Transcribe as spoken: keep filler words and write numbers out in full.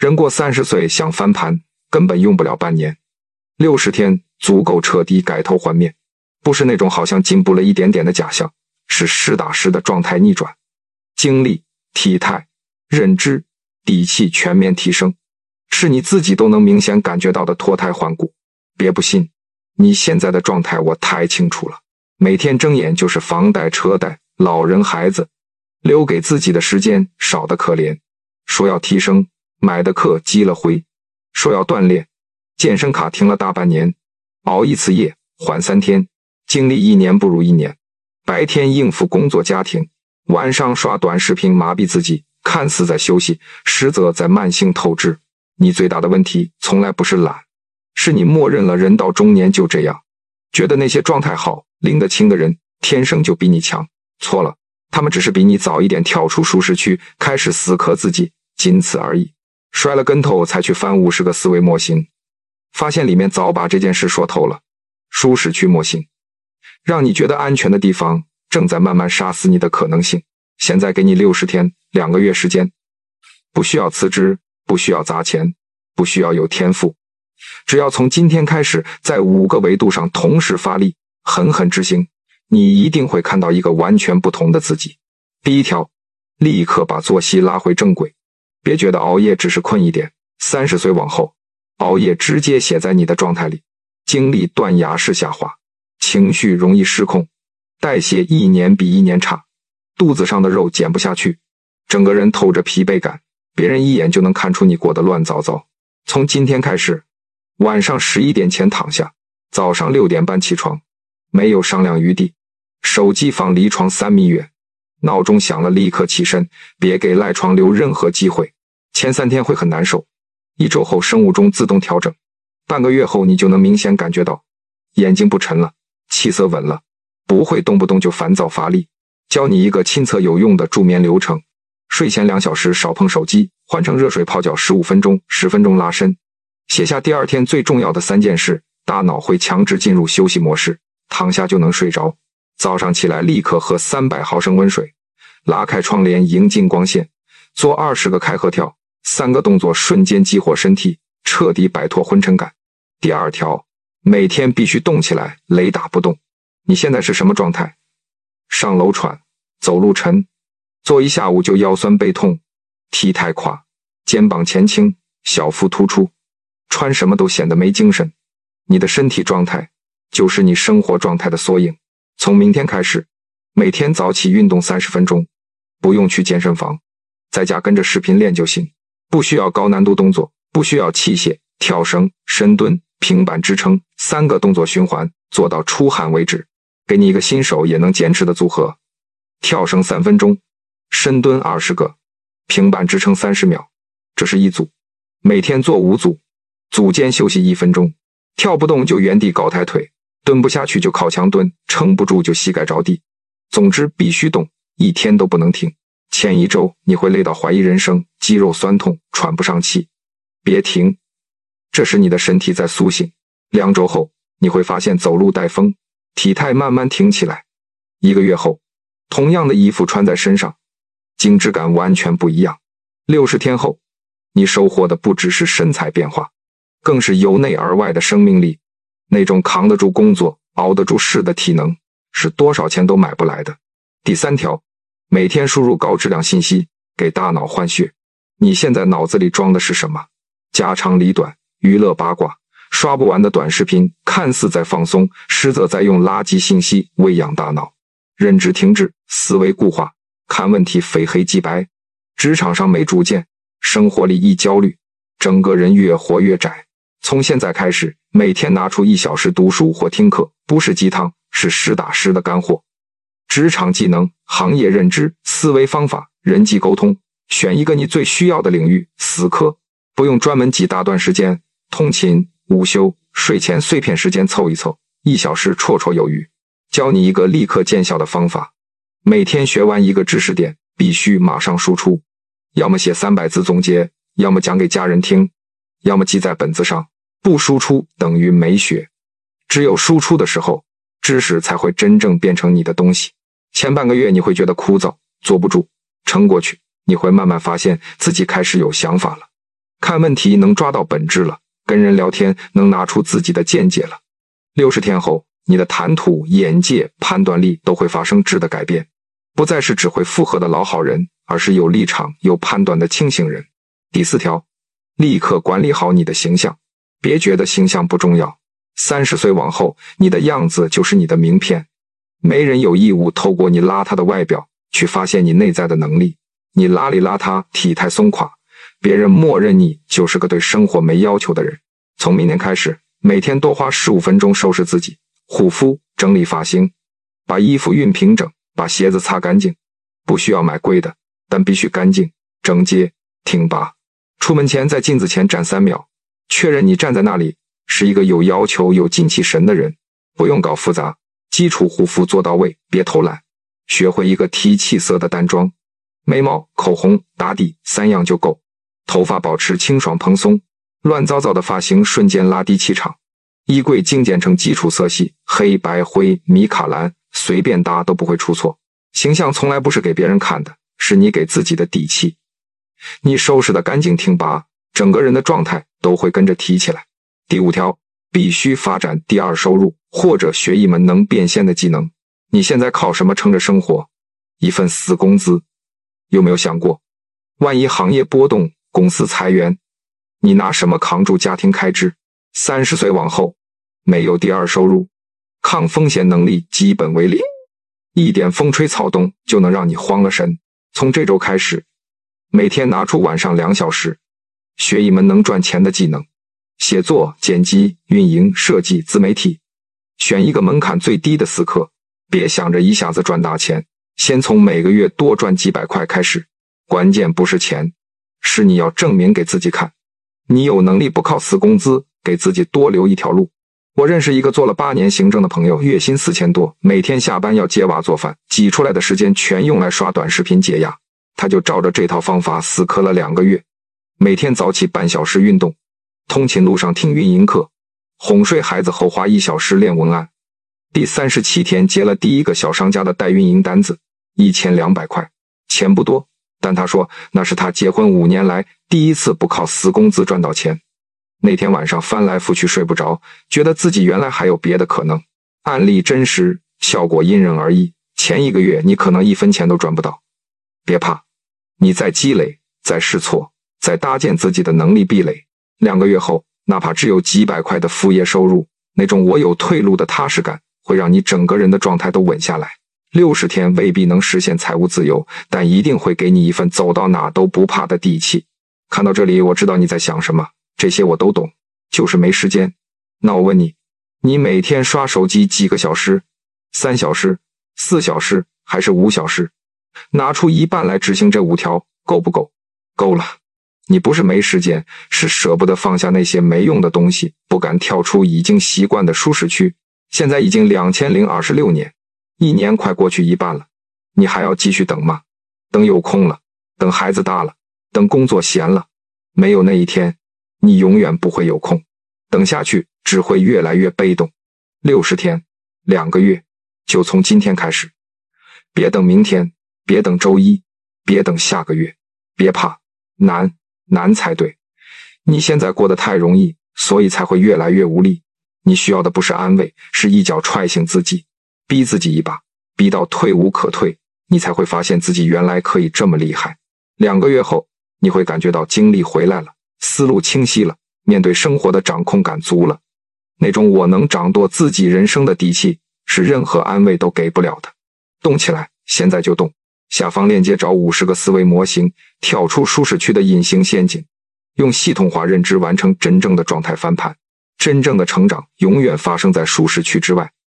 人过三十岁想翻盘，根本用不了半年，六十天足够彻底改头换面。不是那种好像进步了一点点的假象，是实打实的状态逆转，精力、体态、认知、底气全面提升，是你自己都能明显感觉到的脱胎换骨。别不信，你现在的状态我太清楚了，每天睁眼就是房贷、车贷、老人、孩子，留给自己的时间少得可怜。说要提升，买的课积了灰；说要锻炼，健身卡停了大半年，熬一次夜缓三天，经历一年不如一年。白天应付工作家庭，晚上刷短视频麻痹自己，看似在休息，实则在慢性透支。你最大的问题从来不是懒，是你默认了人到中年就这样，觉得那些状态好、拎得清的人天生就比你强。错了，他们只是比你早一点跳出舒适区，开始死磕自己，仅此而已。摔了跟头才去翻五十个思维模型，发现里面早把这件事说透了。舒适区模型让你觉得安全的地方正在慢慢杀死你的可能性。现在给你六十天，两个月时间，不需要辞职，不需要砸钱，不需要有天赋，只要从今天开始在五个维度上同时发力，狠狠执行，你一定会看到一个完全不同的自己。第一条，立刻把作息拉回正轨，别觉得熬夜只是困一点，三十岁往后，熬夜直接写在你的状态里，精力断崖式下滑，情绪容易失控，代谢一年比一年差，肚子上的肉减不下去，整个人透着疲惫感，别人一眼就能看出你过得乱糟糟。从今天开始，晚上十一点前躺下，早上六点半起床，没有商量余地，手机放离床三米远，闹钟响了立刻起身，别给赖床留任何机会。前三天会很难受，一周后生物钟自动调整，半个月后你就能明显感觉到眼睛不沉了，气色稳了，不会动不动就烦躁乏力。教你一个亲测有用的助眠流程，睡前两小时少碰手机，换成热水泡脚十五分钟，十分钟拉伸，写下第二天最重要的三件事，大脑会强制进入休息模式，躺下就能睡着。早上起来立刻喝三百毫升温水，拉开窗帘迎进光线，做二十个开合跳，三个动作瞬间激活身体，彻底摆脱昏沉感。第二条，每天必须动起来，雷打不动。你现在是什么状态？上楼喘，走路沉，坐一下午就腰酸背痛，体态垮，肩膀前倾，小腹突出，穿什么都显得没精神。你的身体状态就是你生活状态的缩影。从明天开始，每天早起运动三十分钟，不用去健身房，在家跟着视频练就行，不需要高难度动作，不需要器械，跳绳、深蹲、平板支撑，三个动作循环，做到出汗为止。给你一个新手也能坚持的组合，跳绳三分钟，深蹲二十个，平板支撑三十秒，这是一组，每天做五组，组间休息一分钟，跳不动就原地搞抬腿，蹲不下去就靠墙蹲，撑不住就膝盖着地。总之必须动，一天都不能停。前一周你会累到怀疑人生，肌肉酸痛，喘不上气，别停，这是你的身体在苏醒。两周后你会发现走路带风，体态慢慢挺起来。一个月后，同样的衣服穿在身上，精致感完全不一样。六十天后，你收获的不只是身材变化，更是由内而外的生命力。那种扛得住工作、熬得住事的体能，是多少钱都买不来的。第三条，每天输入高质量信息，给大脑换血。你现在脑子里装的是什么？家长里短、娱乐八卦，刷不完的短视频，看似在放松，实则在用垃圾信息喂养大脑。认知停滞，思维固化，看问题非黑即白，职场上没主见，生活里一焦虑，整个人越活越窄。从现在开始，每天拿出一小时读书或听课，不是鸡汤，是实打实的干货。职场技能、行业认知、思维方法、人际沟通，选一个你最需要的领域，死磕，不用专门挤大段时间，通勤、午休、睡前碎片时间凑一凑，一小时绰绰有余。教你一个立刻见效的方法，每天学完一个知识点，必须马上输出，要么写三百字总结，要么讲给家人听，要么记在本子上。不输出等于没学，只有输出的时候，知识才会真正变成你的东西。前半个月你会觉得枯燥，坐不住，撑过去，你会慢慢发现自己开始有想法了。看看问题能抓到本质了，跟人聊天能拿出自己的见解了。六十天后，你的谈吐、眼界、判断力都会发生质的改变，不再是只会附和的老好人，而是有立场、有判断的清醒人。第四条，立刻管理好你的形象，别觉得形象不重要。三十岁往后，你的样子就是你的名片，没人有义务透过你邋遢的外表去发现你内在的能力。你邋里邋遢、体态松垮，别人默认你就是个对生活没要求的人。从明天开始，每天多花十五分钟收拾自己，护肤、整理发型，把衣服熨平整，把鞋子擦干净。不需要买贵的，但必须干净、整洁、挺拔。出门前在镜子前站三秒，确认你站在那里是一个有要求、有精气神的人。不用搞复杂，基础护肤做到位，别偷懒。学会一个提气色的淡妆，眉毛、口红、打底三样就够。头发保持清爽蓬松，乱糟糟的发型瞬间拉低气场。衣柜精简成基础色系，黑白灰、米卡蓝，随便搭都不会出错。形象从来不是给别人看的，是你给自己的底气。你收拾的干净挺拔，整个人的状态都会跟着提起来。第五条，必须发展第二收入，或者学一门能变现的技能。你现在靠什么撑着生活？一份死工资。有没有想过，万一行业波动，公司裁员，你拿什么扛住家庭开支？三十岁往后，没有第二收入，抗风险能力基本为零，一点风吹草动就能让你慌了神。从这周开始，每天拿出晚上两小时，学一门能赚钱的技能，写作、剪辑、运营、设计、自媒体，选一个门槛最低的死课，别想着一下子赚大钱，先从每个月多赚几百块开始。关键不是钱，是你要证明给自己看，你有能力不靠死工资，给自己多留一条路。我认识一个做了八年行政的朋友，月薪四千多，每天下班要接娃做饭，挤出来的时间全用来刷短视频解压。他就照着这套方法死磕了两个月，每天早起半小时运动，通勤路上听运营课，哄睡孩子后花一小时练文案。第三十七天接了第一个小商家的代运营单子，一千两百块，钱不多，但他说那是他结婚五年来第一次不靠死工资赚到钱。那天晚上翻来覆去睡不着，觉得自己原来还有别的可能。案例真实，效果因人而异，前一个月你可能一分钱都赚不到。别怕，你再积累，再试错，再搭建自己的能力壁垒，两个月后，哪怕只有几百块的副业收入，那种我有退路的踏实感，会让你整个人的状态都稳下来。六十天未必能实现财务自由，但一定会给你一份走到哪都不怕的底气。看到这里，我知道你在想什么，这些我都懂，就是没时间。那我问你，你每天刷手机几个小时？三小时、四小时还是五小时？拿出一半来执行这五条，够不够？够了。你不是没时间，是舍不得放下那些没用的东西，不敢跳出已经习惯的舒适区。现在已经两千零二十六年，一年快过去一半了，你还要继续等吗？等有空了，等孩子大了，等工作闲了，没有那一天，你永远不会有空。等下去只会越来越被动。六十天，两个月，就从今天开始。别等明天，别等周一，别等下个月，别怕，难，难才对。你现在过得太容易，所以才会越来越无力。你需要的不是安慰，是一脚踹醒自己，逼自己一把，逼到退无可退，你才会发现自己原来可以这么厉害。两个月后，你会感觉到精力回来了，思路清晰了，面对生活的掌控感足了。那种我能掌舵自己人生的底气，是任何安慰都给不了的。动起来，现在就动。下方链接找五十个思维模型，跳出舒适区的隐形陷阱，用系统化认知完成真正的状态翻盘。真正的成长永远发生在舒适区之外。